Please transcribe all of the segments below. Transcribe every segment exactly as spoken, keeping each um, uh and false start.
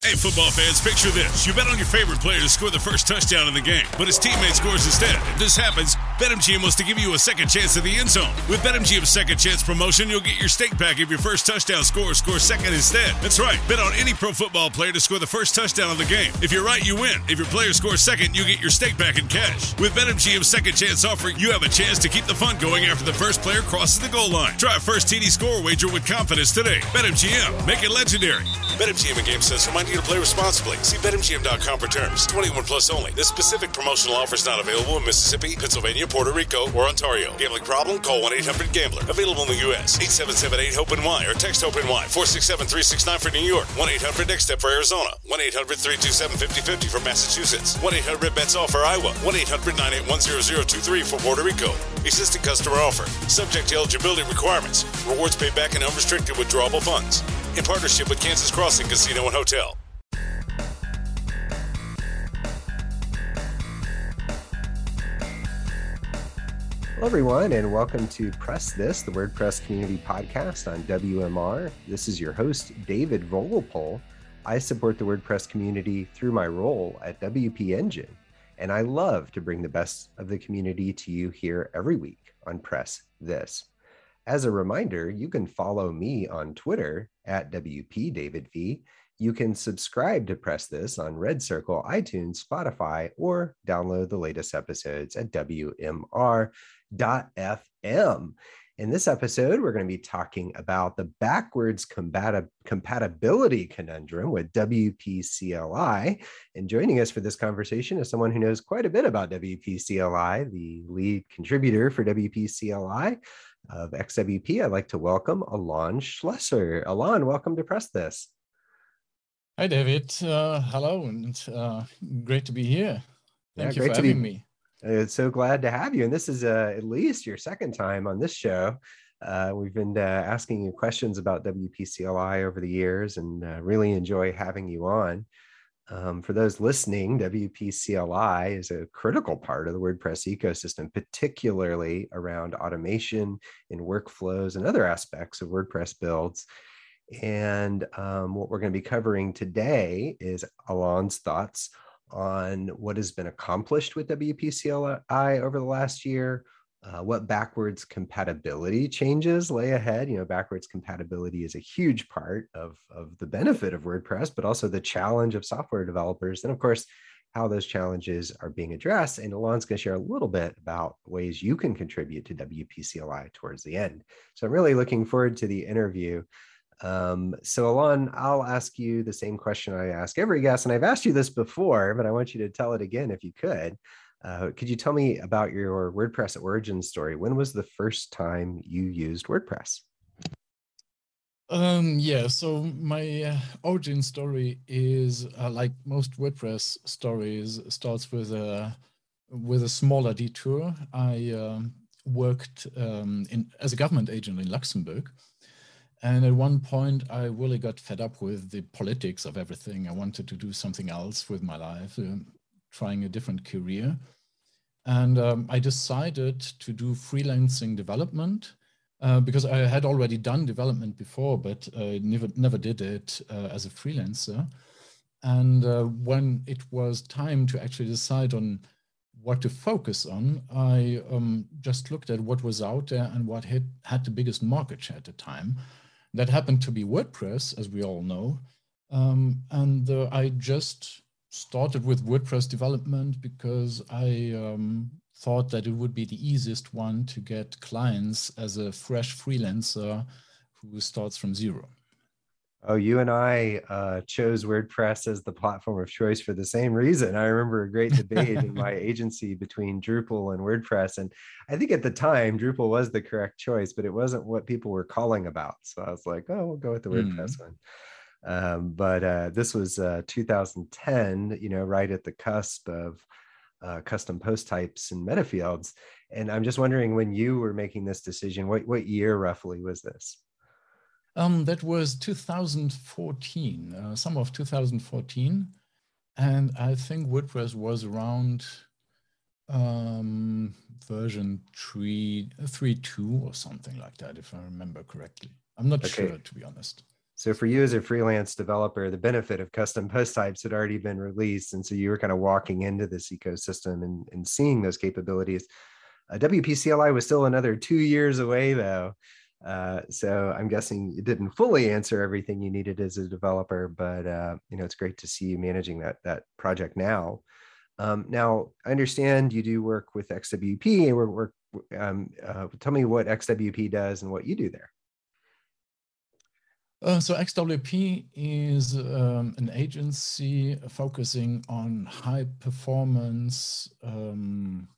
Hey, football fans, picture this. You bet on your favorite player to score the first touchdown in the game, but his teammate scores instead. If this happens, BetMGM wants to give you a second chance at the end zone. With BetMGM's second chance promotion, you'll get your stake back if your first touchdown scorer scores second instead. That's right. Bet on any pro football player to score the first touchdown of the game. If you're right, you win. If your player scores second, you get your stake back in cash. With BetMGM's second chance offer, you have a chance to keep the fun going after the first player crosses the goal line. Try a first T D score wager with confidence today. BetMGM. Make it legendary. BetMGM and GameSense remind you to play responsibly. See Bet M G M dot com for terms. twenty-one plus only. This specific promotional offer is not available in Mississippi, Pennsylvania, Puerto Rico, or Ontario. Gambling problem? Call one eight hundred gambler. Available in the U S eight seven seven eight hope N Y or text HOPE-NY. four six seven three six nine for New York. one eight hundred next step for Arizona. one eight hundred three two seven five zero five zero for Massachusetts. one eight hundred bets all for Iowa. one eight hundred nine eight one zero zero two three for Puerto Rico. Existing customer offer. Subject to eligibility requirements. Rewards paid back in unrestricted withdrawable funds. In partnership with Kansas Crossing Casino and Hotel. Hello, everyone, and welcome to Press This, the WordPress community podcast on W M R. This is your host, David Vogelpohl. I support the WordPress community through my role at W P Engine, and I love to bring the best of the community to you here every week on Press This. As a reminder, you can follow me on Twitter at W P David V. You can subscribe to Press This on Red Circle, iTunes, Spotify, or download the latest episodes at W M R dot F M. In this episode, we're going to be talking about the backwards compati- compatibility conundrum with W P C L I. And joining us for this conversation is someone who knows quite a bit about W P C L I, the lead contributor for W P C L I of X W P. I'd like to welcome Alon Schlesser. Alon, welcome to Press This. Hi, David. Uh, hello, and uh, great to be here. Thank yeah, you for having be, me. It's so glad to have you. And this is uh, at least your second time on this show. Uh, we've been uh, asking you questions about W P C L I over the years and uh, really enjoy having you on. Um, for those listening, W P C L I is a critical part of the WordPress ecosystem, particularly around automation and workflows and other aspects of WordPress builds. And um, what we're going to be covering today is Alon's thoughts on what has been accomplished with W P C L I over the last year, uh, what backwards compatibility changes lay ahead. You know, backwards compatibility is a huge part of, of the benefit of WordPress, but also the challenge of software developers. And of course, how those challenges are being addressed. And Alon's going to share a little bit about ways you can contribute to W P C L I towards the end. So I'm really looking forward to the interview. Um, so Alon, I'll ask you the same question I ask every guest, and I've asked you this before, but I want you to tell it again if you could. Uh, could you tell me about your WordPress origin story? When was the first time you used WordPress? Um, yeah, so my uh, origin story is uh, like most WordPress stories, starts with a with a smaller detour. I um, worked um, in as a government agent in Luxembourg. And at one point, I really got fed up with the politics of everything. I wanted to do something else with my life, uh, trying a different career. And um, I decided to do freelancing development uh, because I had already done development before, but I never, never did it uh, as a freelancer. And uh, when it was time to actually decide on what to focus on, I um, just looked at what was out there and what had, had the biggest market share at the time. That happened to be WordPress, as we all know. Um, and uh, I just started with WordPress development because I um, thought that it would be the easiest one to get clients as a fresh freelancer who starts from zero. Oh, you and I uh, chose WordPress as the platform of choice for the same reason. I remember a great debate in my agency between Drupal and WordPress. And I think at the time, Drupal was the correct choice, but it wasn't what people were calling about. So I was like, oh, we'll go with the WordPress mm. one. Um, but uh, this was uh, two thousand ten, you know, right at the cusp of uh, custom post types and meta fields. And I'm just wondering, when you were making this decision, what, what year roughly was this? Um, that was two thousand fourteen, uh, summer of two thousand fourteen. And I think WordPress was around um, version three point two or something like that, if I remember correctly. I'm not okay. sure, to be honest. So for you as a freelance developer, the benefit of custom post types had already been released. And so you were kind of walking into this ecosystem and, and seeing those capabilities. Uh, W P C L I was still another two years away though. Uh, so I'm guessing it didn't fully answer everything you needed as a developer, but uh, you know, it's great to see you managing that, that project now. Um, now, I understand you do work with X W P and work, work um, uh, tell me what X W P does and what you do there. Uh, so X W P is um, an agency focusing on high performance, um,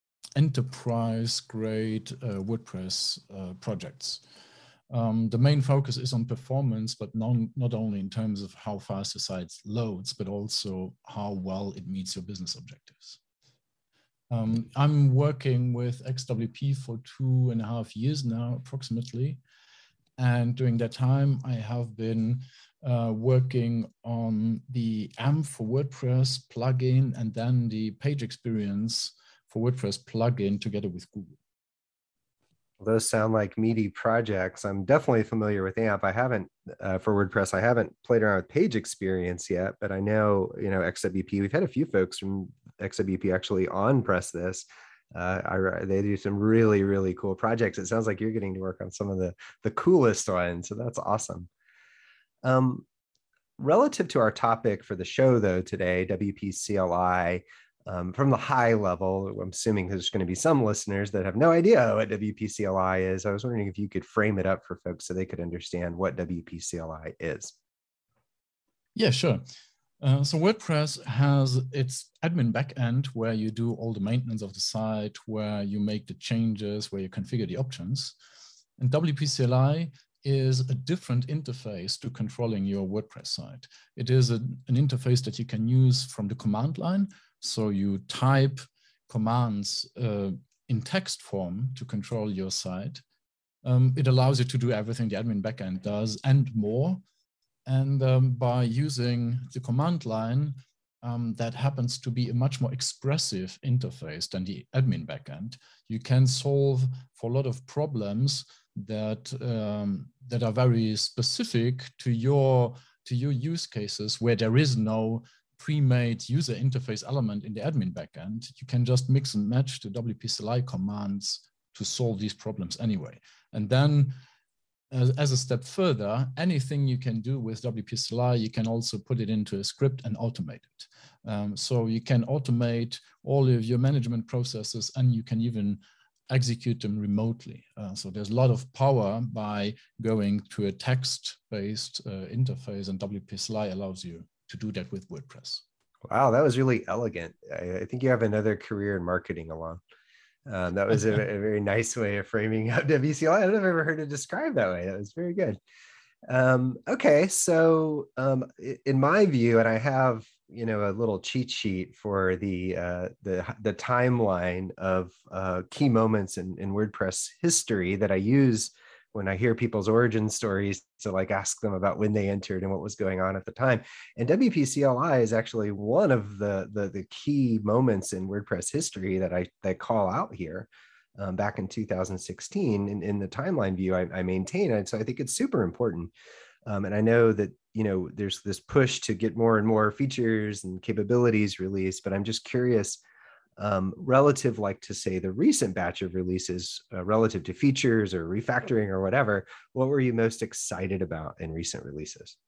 enterprise grade uh, WordPress uh, projects. Um, the main focus is on performance, but non, not only in terms of how fast the site loads, but also how well it meets your business objectives. Um, I'm working with X W P for two and a half years now, approximately. And during that time, I have been uh, working on the A M P for WordPress plugin and then the page experience for WordPress plugin together with Google. Those sound like meaty projects. I'm definitely familiar with A M P. I haven't, uh, for WordPress, I haven't played around with page experience yet, but I know, you know, X W P, we've had a few folks from X W P actually on Press This. Uh, I, they do some really, really cool projects. It sounds like you're getting to work on some of the, the coolest ones. So that's awesome. Um, relative to our topic for the show, though, today, W P C L I, um, from the high level, I'm assuming there's going to be some listeners that have no idea what W P C L I is. I was wondering if you could frame it up for folks so they could understand what W P C L I is. Yeah, sure. Uh, so WordPress has its admin backend where you do all the maintenance of the site, where you make the changes, where you configure the options. And W P C L I is a different interface to controlling your WordPress site. It is a, an interface that you can use from the command line. So you type commands uh, in text form to control your site. Um, it allows you to do everything the admin backend does and more. And um, by using the command line, um, that happens to be a much more expressive interface than the admin backend, you can solve for a lot of problems that, um, that are very specific to your, to your use cases where there is no pre-made user interface element in the admin backend. You can just mix and match the W P C L I commands to solve these problems anyway. And then As, as a step further, anything you can do with W P C L I, you can also put it into a script and automate it. Um, so you can automate all of your management processes and you can even execute them remotely. Uh, so there's a lot of power by going to a text-based uh, interface, and W P C L I allows you to do that with WordPress. Wow, that was really elegant. I, I think you have another career in marketing along. Um, that was a, a very nice way of framing up W P C L I. I don't know if I've ever heard it described that way. That was very good. Um, okay, so um, in my view, and I have, you know, a little cheat sheet for the uh, the the timeline of uh, key moments in, in WordPress history that I use when I hear people's origin stories to like ask them about when they entered and what was going on at the time. And W P C L I is actually one of the, the, the key moments in WordPress history that I, that I call out here um, back in two thousand sixteen in, in the timeline view I, I maintain. And so I think it's super important. Um, and I know that, you know, there's this push to get more and more features and capabilities released, but I'm just curious, Um, relative, like to say the recent batch of releases uh, relative to features or refactoring or whatever, what were you most excited about in recent releases?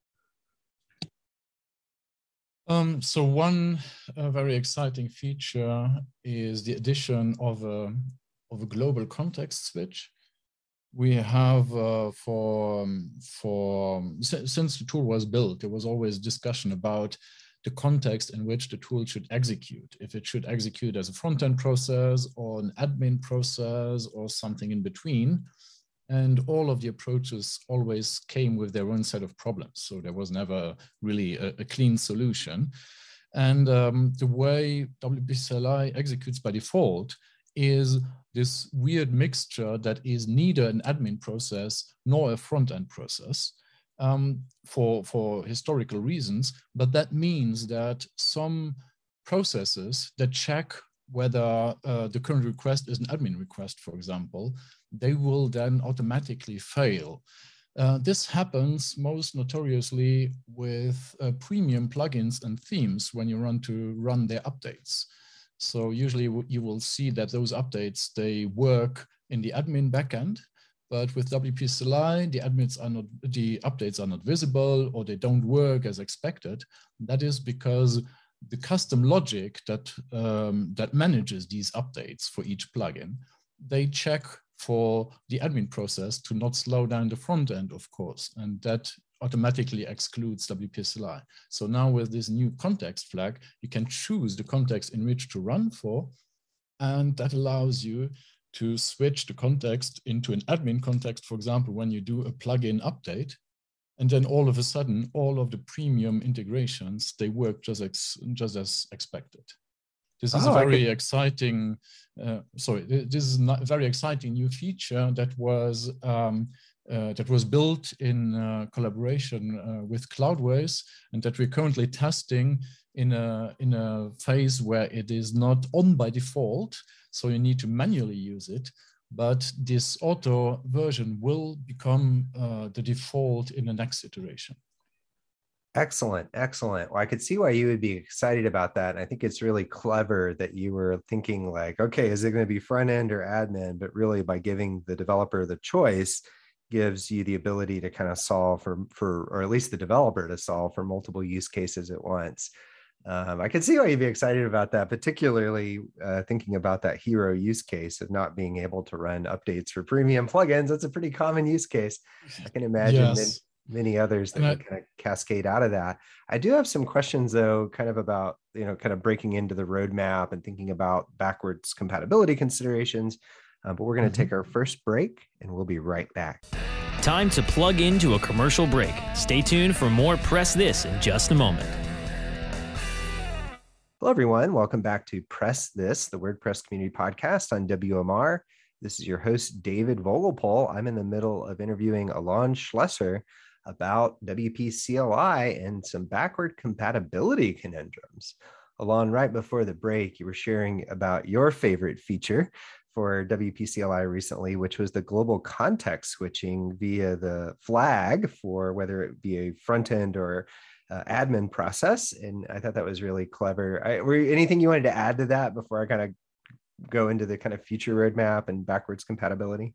Um, so one uh, very exciting feature is the addition of a, of a global context switch. We have uh, for, for since the tool was built, there was always discussion about the context in which the tool should execute. If it should execute as a front-end process or an admin process or something in between. And all of the approaches always came with their own set of problems. So there was never really a, a clean solution. And um, the way W P C L I executes by default is this weird mixture that is neither an admin process nor a front-end process. Um, for, for historical reasons, but that means that some processes that check whether uh, the current request is an admin request, for example, they will then automatically fail. Uh, this happens most notoriously with uh, premium plugins and themes when you run to run their updates. So usually you will see that those updates, they work in the admin backend, but with W P C L I, the admins are not, the updates are not visible, or they don't work as expected. That is because the custom logic that um, that manages these updates for each plugin, they check for the admin process to not slow down the front end, of course, and that automatically excludes W P C L I. So now with this new context flag, you can choose the context in which to run for, and that allows you to switch the context into an admin context, for example, when you do a plugin update, and then all of a sudden, all of the premium integrations, they work just, ex just as expected. This is oh, a very could... exciting, uh, sorry, this is a very exciting new feature that was um, uh, that was built in uh, collaboration uh, with Cloudways, and that we're currently testing in a, in a phase where it is not on by default, so you need to manually use it, but this auto version will become uh, the default in the next iteration. Excellent, excellent. Well, I could see why you would be excited about that. And I think it's really clever that you were thinking like, okay, is it going to be front end or admin? But really by giving the developer the choice gives you the ability to kind of solve for, for or at least the developer to solve for multiple use cases at once. Um, I can see why you'd be excited about that, particularly uh, thinking about that hero use case of not being able to run updates for premium plugins. That's a pretty common use case. I can imagine yes. many, many others that would kind of cascade out of that. I do have some questions though, kind of about, you know, kind of breaking into the roadmap and thinking about backwards compatibility considerations, uh, but we're going to mm-hmm. take our first break and we'll be right back. Time to plug into a commercial break. Stay tuned for more Press This in just a moment. Hello, everyone. Welcome back to Press This, the WordPress community podcast on W M R. This is your host, David Vogelpohl. I'm in the middle of interviewing Alon Schlesser about W P C L I and some backward compatibility conundrums. Alon, right before the break, you were sharing about your favorite feature for W P C L I recently, which was the global context switching via the flag for whether it be a front end or Uh, admin process. And I thought that was really clever. I, were anything you wanted to add to that before I kind of go into the kind of future roadmap and backwards compatibility?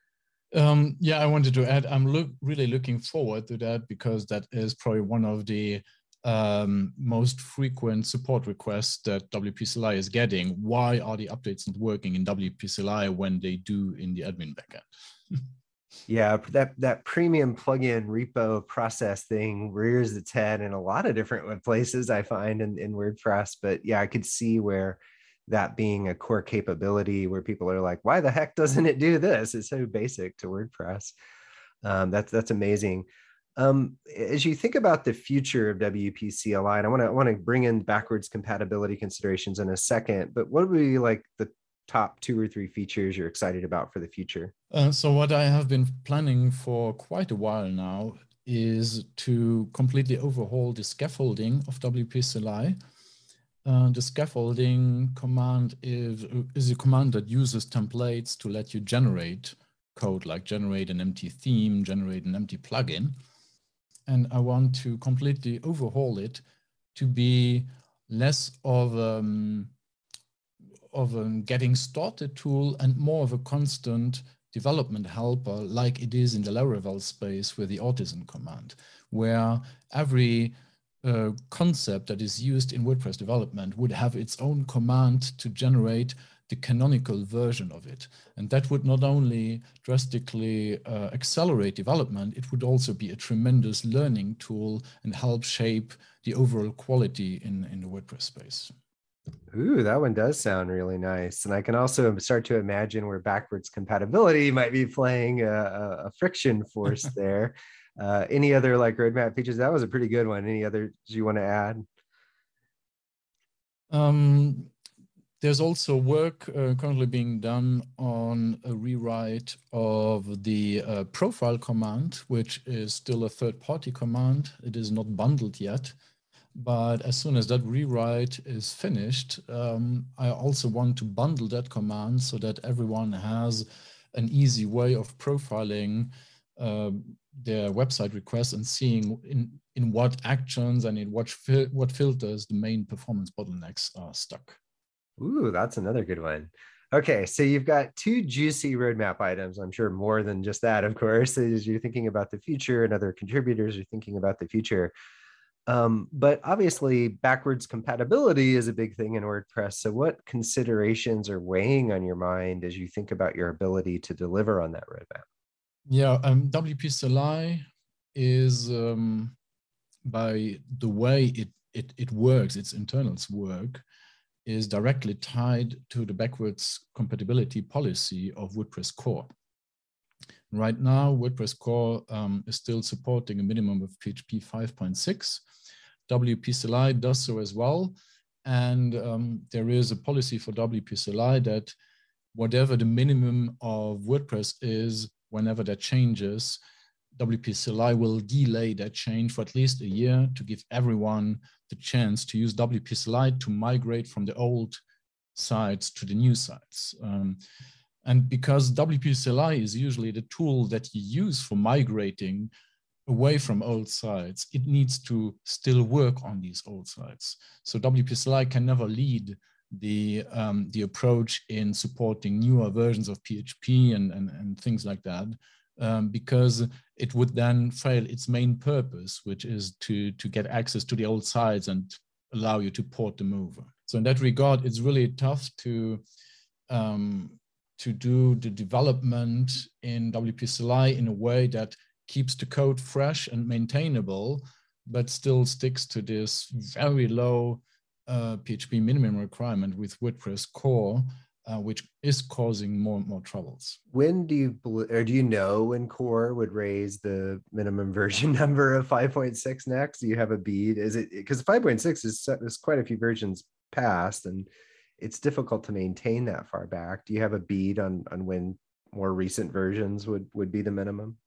Um, yeah, I wanted to add, I'm look, really looking forward to that because that is probably one of the um, most frequent support requests that W P C L I is getting. Why are the updates not working in W P C L I when they do in the admin backend? Yeah, that, that premium plugin repo process thing rears its head in a lot of different places I find in, in WordPress. But yeah, I could see where that being a core capability where people are like, why the heck doesn't it do this? It's so basic to WordPress. Um, that's, that's amazing. Um, as you think about the future of W P C L I, and I want to want to bring in backwards compatibility considerations in a second, but what would be like the top two or three features you're excited about for the future? Uh, so what I have been planning for quite a while now is to completely overhaul the scaffolding of W P C L I. Uh, the scaffolding command is, is a command that uses templates to let you generate code, like generate an empty theme, generate an empty plugin. And I want to completely overhaul it to be less of um, of a getting started tool and more of a constant development helper like it is in the Laravel space with the artisan command, where every uh, concept that is used in WordPress development would have its own command to generate the canonical version of it. And that would not only drastically uh, accelerate development, it would also be a tremendous learning tool and help shape the overall quality in, in the WordPress space. Ooh, that one does sound really nice. And I can also start to imagine where backwards compatibility might be playing a, a friction force there. Uh, any other like roadmap features? That was a pretty good one. Any others you want to add? Um, there's also work uh, currently being done on a rewrite of the uh, profile command, which is still a third-party command. It is not bundled yet. But as soon as that rewrite is finished, um, I also want to bundle that command so that everyone has an easy way of profiling uh, their website requests and seeing in, in what actions and in what, fil what filters the main performance bottlenecks are stuck. Ooh, that's another good one. Okay, so you've got two juicy roadmap items. I'm sure more than just that, of course, as you're thinking about the future and other contributors are thinking about the future. Um, but obviously, backwards compatibility is a big thing in WordPress. So what considerations are weighing on your mind as you think about your ability to deliver on that roadmap? Yeah, um, W P C L I is, um, by the way it, it, it works, its internals work, is directly tied to the backwards compatibility policy of WordPress core. Right now, WordPress core um, is still supporting a minimum of P H P five point six. W P C L I does so as well. And um, there is a policy for W P C L I that whatever the minimum of WordPress is, whenever that changes, W P C L I will delay that change for at least a year to give everyone the chance to use W P C L I to migrate from the old sites to the new sites. Um, and because W P C L I is usually the tool that you use for migrating away from old sites, it needs to still work on these old sites. So W P C L I can never lead the, um, the approach in supporting newer versions of P H P and, and, and things like that. Um, because it would then fail its main purpose, which is to, to get access to the old sites and allow you to port them over. So in that regard, it's really tough to, um, to do the development in W P C L I in a way that keeps the code fresh and maintainable, but still sticks to this very low uh, P H P minimum requirement with WordPress core, Uh, which is causing more and more troubles. When do you, or do you know when core would raise the minimum version number of five point six next? Do you have a bead? Is it, because five point six is, is quite a few versions past and it's difficult to maintain that far back. Do you have a bead on, on when more recent versions would, would be the minimum?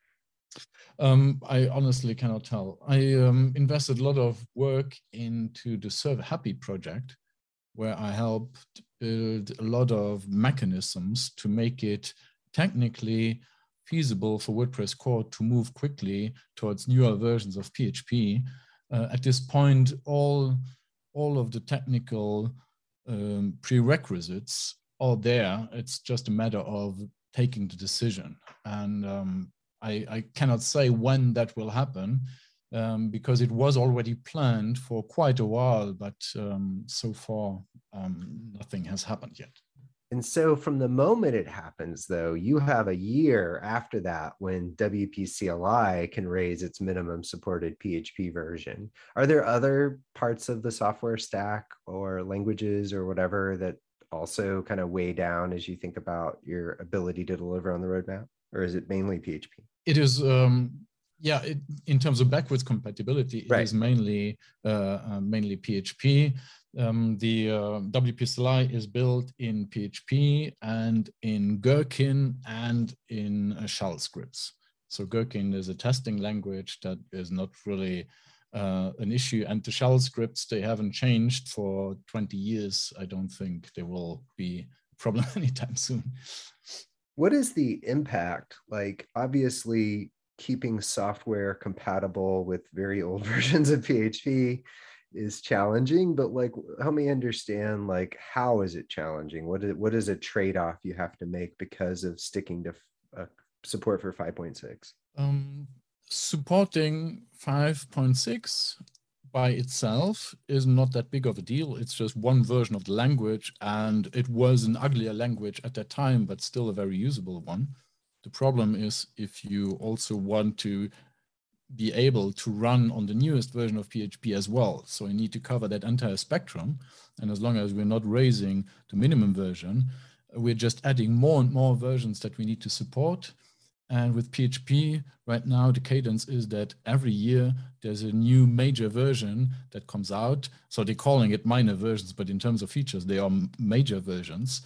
Um, I honestly cannot tell. I um, invested a lot of work into the Server Happy project, where I helped build a lot of mechanisms to make it technically feasible for WordPress core to move quickly towards newer versions of P H P. Uh, at this point, all, all of the technical um, prerequisites are there. It's just a matter of taking the decision. And um, I, I cannot say when that will happen, Um, because it was already planned for quite a while, but um, so far um, nothing has happened yet. And so from the moment it happens, though, you have a year after that when W P C L I can raise its minimum supported P H P version. Are there other parts of the software stack or languages or whatever that also kind of weigh down as you think about your ability to deliver on the roadmap? Or is it mainly P H P? It is... Um, Yeah, it, in terms of backwards compatibility, it right. is mainly uh, uh, mainly P H P. Um, the uh, W P C L I is built in P H P and in Gherkin and in uh, shell scripts. So Gherkin is a testing language that is not really uh, an issue, and the shell scripts, they haven't changed for twenty years. I don't think they will be a problem anytime soon. What is the impact? Like, obviously, keeping software compatible with very old versions of P H P is challenging, but like, help me understand, like, how is it challenging? What is, what is a trade-off you have to make because of sticking to uh, support for five point six? Um, supporting five point six by itself is not that big of a deal. It's just one version of the language, and it was an uglier language at that time, but still a very usable one. The problem is if you also want to be able to run on the newest version of P H P as well. So you need to cover that entire spectrum. And as long as we're not raising the minimum version, we're just adding more and more versions that we need to support. And with P H P right now, the cadence is that every year there's a new major version that comes out. So they're calling it minor versions, but in terms of features, they are major versions.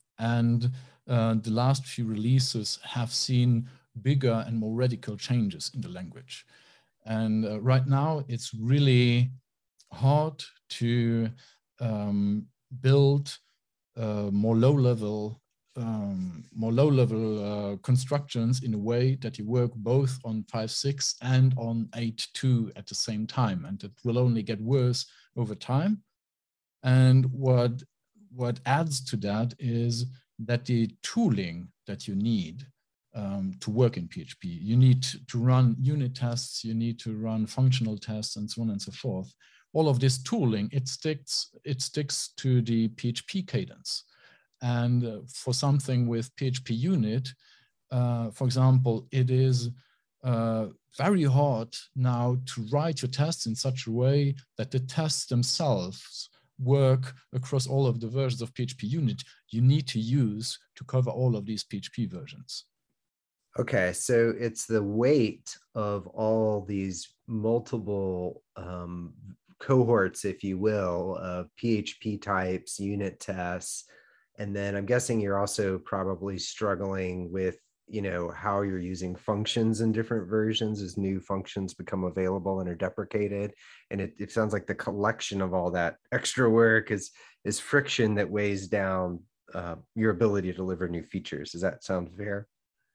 And Uh, the last few releases have seen bigger and more radical changes in the language. And uh, right now, it's really hard to um, build uh, more low-level um, more low-level uh, constructions in a way that you work both on five point six and on eight point two at the same time, and it will only get worse over time. And what what adds to that is that the tooling that you need um, to work in P H P, you need to run unit tests, you need to run functional tests, and so on and so forth. All of this tooling, it sticks, it sticks to the P H P cadence. And uh, for something with P H P unit, uh, for example, it is uh, very hard now to write your tests in such a way that the tests themselves work across all of the versions of P H P unit you need to use to cover all of these P H P versions. Okay, so it's the weight of all these multiple um, cohorts, if you will, of P H P types, unit tests, and then I'm guessing you're also probably struggling with, you know, how you're using functions in different versions as new functions become available and are deprecated. And it, it sounds like the collection of all that extra work is, is friction that weighs down uh, your ability to deliver new features. Does that sound fair?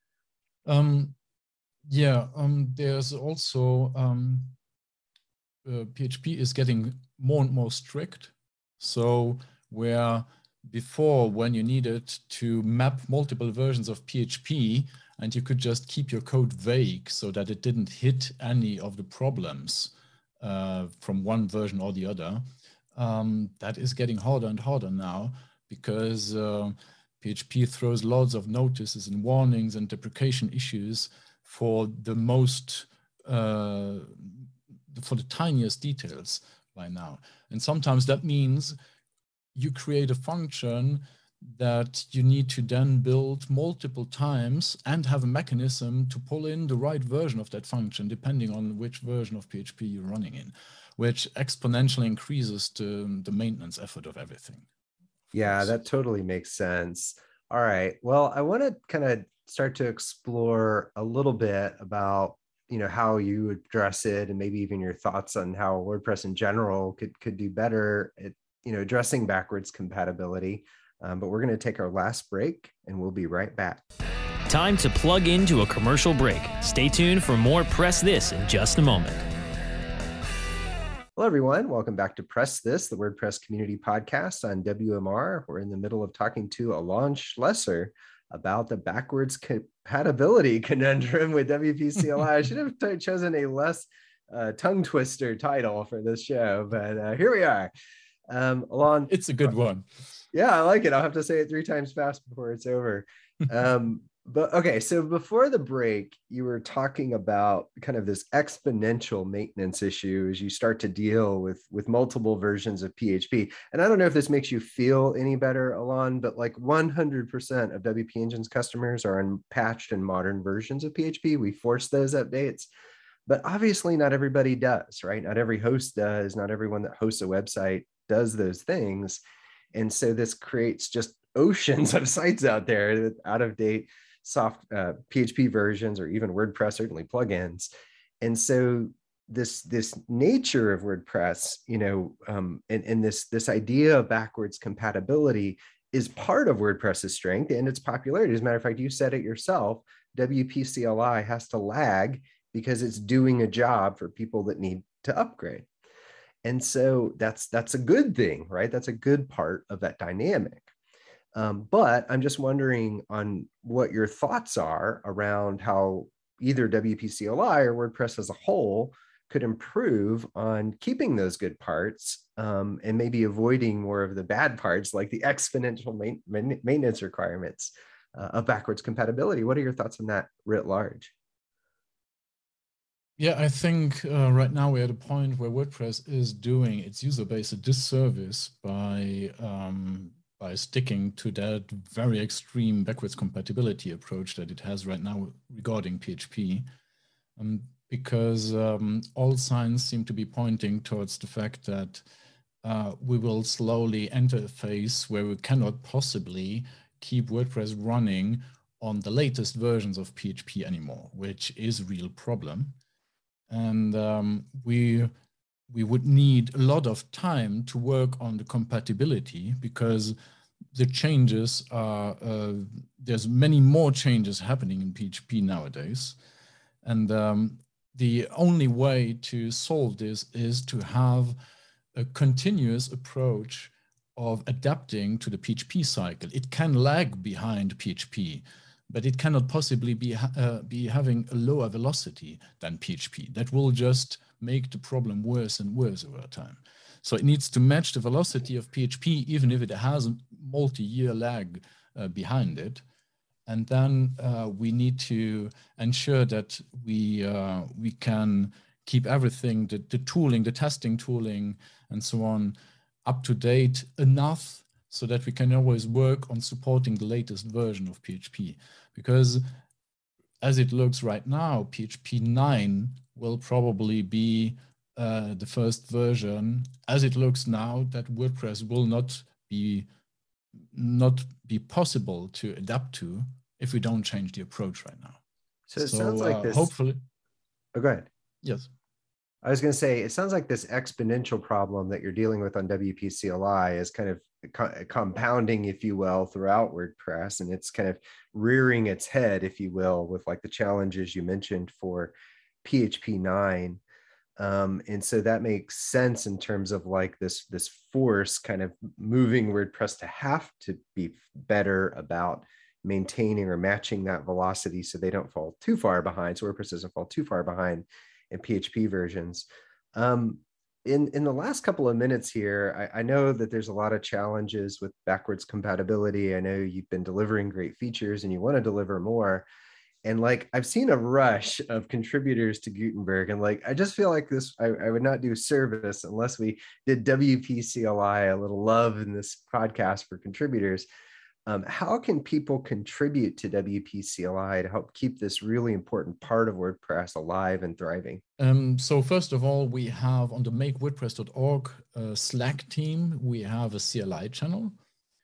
Um, yeah, um, there's also, um, uh, P H P is getting more and more strict. So where before, when you needed to map multiple versions of P H P and you could just keep your code vague so that it didn't hit any of the problems uh, from one version or the other, um, that is getting harder and harder now, because uh, P H P throws lots of notices and warnings and deprecation issues for the most, uh, for the tiniest details by now. And sometimes that means you create a function that you need to then build multiple times and have a mechanism to pull in the right version of that function, depending on which version of P H P you're running in, which exponentially increases the, the maintenance effort of everything. Yeah, that totally makes sense. All right. Well, I want to kind of start to explore a little bit about, you know, how you address it, and maybe even your thoughts on how WordPress in general could, could do better at, you know, addressing backwards compatibility. Um, but we're going to take our last break and we'll be right back. Time to plug into a commercial break. Stay tuned for more Press This in just a moment. Hello, everyone. Welcome back to Press This, the WordPress community podcast on W M R. We're in the middle of talking to Alon Schlesser about the backwards compatibility conundrum with W P C L I. I should have t- chosen a less uh, tongue twister title for this show, but uh, here we are. Um, Alon, it's a good one. Yeah, I like it. I'll have to say it three times fast before it's over. Um, but okay, so before the break, you were talking about kind of this exponential maintenance issue as you start to deal with, with multiple versions of P H P. And I don't know if this makes you feel any better, Alon, but like one hundred percent of W P Engine's customers are on patched and modern versions of P H P. We force those updates. But obviously not everybody does, right? Not every host does. Not everyone that hosts a website does those things. And so this creates just oceans of sites out there with out-of-date soft uh, P H P versions, or even WordPress, certainly plugins. And so this this nature of WordPress, you know, um, and, and this, this idea of backwards compatibility is part of WordPress's strength and its popularity. As a matter of fact, you said it yourself, W P C L I has to lag because it's doing a job for people that need to upgrade. And so that's that's a good thing, right? That's a good part of that dynamic. Um, but I'm just wondering on what your thoughts are around how either W P C L I or WordPress as a whole could improve on keeping those good parts um, and maybe avoiding more of the bad parts, like the exponential main, main, maintenance requirements uh, of backwards compatibility. What are your thoughts on that writ large? Yeah, I think uh, right now we're at a point where WordPress is doing its user base a disservice by um, by sticking to that very extreme backwards compatibility approach that it has right now regarding P H P, um, because um, all signs seem to be pointing towards the fact that uh, we will slowly enter a phase where we cannot possibly keep WordPress running on the latest versions of P H P anymore, which is a real problem. And um, we we would need a lot of time to work on the compatibility, because the changes are, uh, there's many more changes happening in P H P nowadays. And um, the only way to solve this is to have a continuous approach of adapting to the P H P cycle. It can lag behind P H P, but it cannot possibly be, uh, be having a lower velocity than P H P. That will just make the problem worse and worse over time. So it needs to match the velocity of P H P, even if it has a multi-year lag uh, behind it. And then uh, we need to ensure that we uh, we can keep everything, the, the tooling, the testing tooling, and so on, up to date enough so that we can always work on supporting the latest version of P H P. Because as it looks right now, P H P nine will probably be uh, the first version. As it looks now, that WordPress will not be not be possible to adapt to if we don't change the approach right now. So it so, sounds like uh, this. Hopefully. Oh, go ahead. Yes. I was going to say, it sounds like this exponential problem that you're dealing with on W P C L I is kind of co- compounding, if you will, throughout WordPress. And it's kind of rearing its head, if you will, with like the challenges you mentioned for P H P nine. Um, and so that makes sense in terms of like this, this force kind of moving WordPress to have to be better about maintaining or matching that velocity so they don't fall too far behind. So WordPress doesn't fall too far behind in P H P versions. Um, in, in the last couple of minutes here, I, I know that there's a lot of challenges with backwards compatibility. I know you've been delivering great features and you want to deliver more. And like, I've seen a rush of contributors to Gutenberg. And like, I just feel like this, I, I would not do service unless we did W P C L I a little love in this podcast for contributors. Um, how can people contribute to W P C L I to help keep this really important part of WordPress alive and thriving? Um, so first of all, we have on the make wordpress dot org uh, Slack team, we have a C L I channel.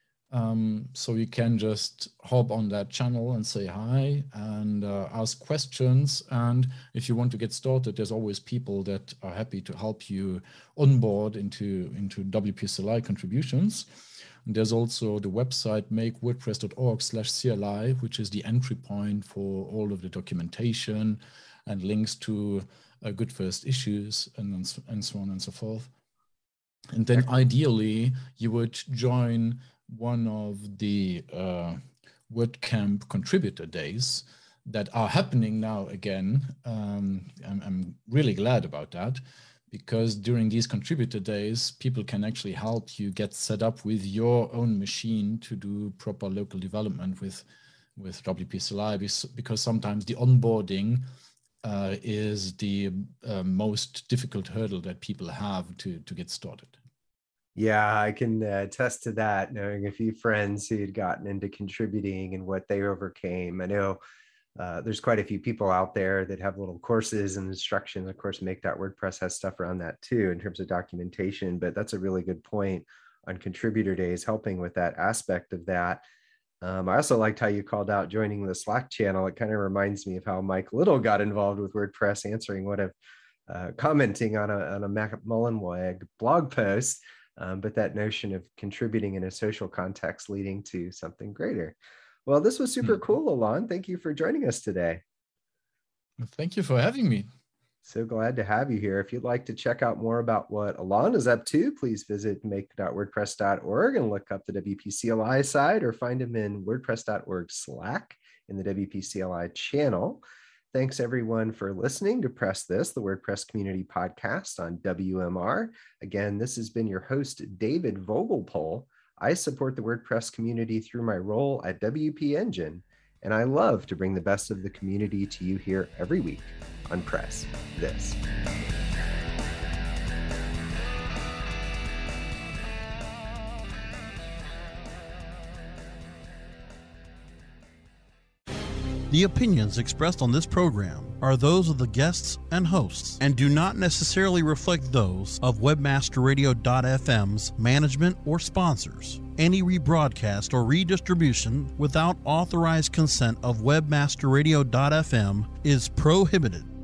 Um, so you can just hop on that channel and say hi and uh, ask questions. And if you want to get started, there's always people that are happy to help you onboard into, into W P C L I contributions. And there's also the website make wordpress dot org slash C L I, which is the entry point for all of the documentation and links to uh, good first issues and, and so on and so forth. And then ideally, you would join one of the uh, WordCamp contributor days that are happening now again. Um, I'm, I'm really glad about that, because during these contributor days, people can actually help you get set up with your own machine to do proper local development with, with W P C L I, because sometimes the onboarding uh, is the uh, most difficult hurdle that people have to, to get started. Yeah, I can uh, attest to that, knowing a few friends who had gotten into contributing and what they overcame. I know uh, there's quite a few people out there that have little courses and instructions. Of course, make dot wordpress has stuff around that too in terms of documentation, but that's a really good point on contributor days, helping with that aspect of that. Um, I also liked how you called out joining the Slack channel. It kind of reminds me of how Mike Little got involved with WordPress, answering what I've uh, commenting on a, on a Mac Mullenweg blog post. Um, but that notion of contributing in a social context leading to something greater. Well, this was super cool, Alon. Thank you for joining us today. Thank you for having me. So glad to have you here. If you'd like to check out more about what Alon is up to, please visit make dot wordpress dot org and look up the W P C L I side, or find him in wordpress dot org Slack in the W P C L I channel. Thanks, everyone, for listening to Press This, the WordPress community podcast on W M R. Again, this has been your host, David Vogelpohl. I support the WordPress community through my role at W P Engine, and I love to bring the best of the community to you here every week on Press This. The opinions expressed on this program are those of the guests and hosts and do not necessarily reflect those of webmaster radio dot f m's management or sponsors. Any rebroadcast or redistribution without authorized consent of webmaster radio dot f m is prohibited.